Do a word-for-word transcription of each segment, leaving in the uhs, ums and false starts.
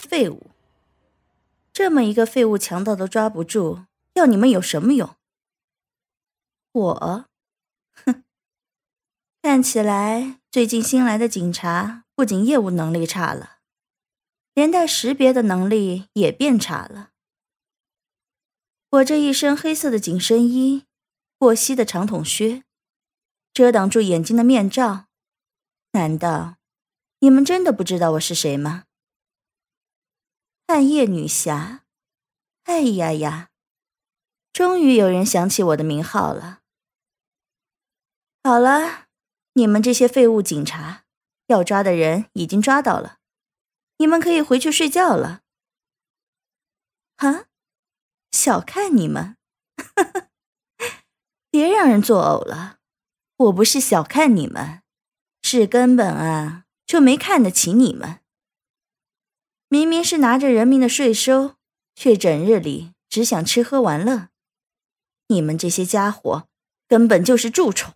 废物。这么一个废物强盗都抓不住，要你们有什么用？我，哼，看起来最近新来的警察不仅业务能力差了，连带识别的能力也变差了。我这一身黑色的紧身衣，过膝的长筒靴，遮挡住眼睛的面罩，难道你们真的不知道我是谁吗？暗夜女侠，哎呀呀，终于有人想起我的名号了。好了，你们这些废物警察，要抓的人已经抓到了，你们可以回去睡觉了。啊，小看你们，别让人作呕了。我不是小看你们，是根本啊就没看得起你们。明明是拿着人民的税收，却整日里只想吃喝玩乐。你们这些家伙根本就是蛀虫。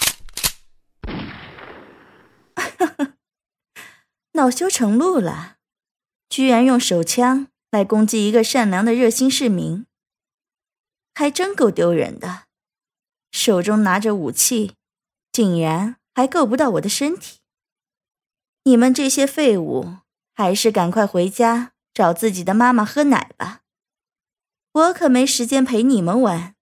恼羞成怒了，居然用手枪来攻击一个善良的热心市民，还真够丢人的。手中拿着武器，竟然还够不到我的身体。你们这些废物，还是赶快回家找自己的妈妈喝奶吧，我可没时间陪你们玩。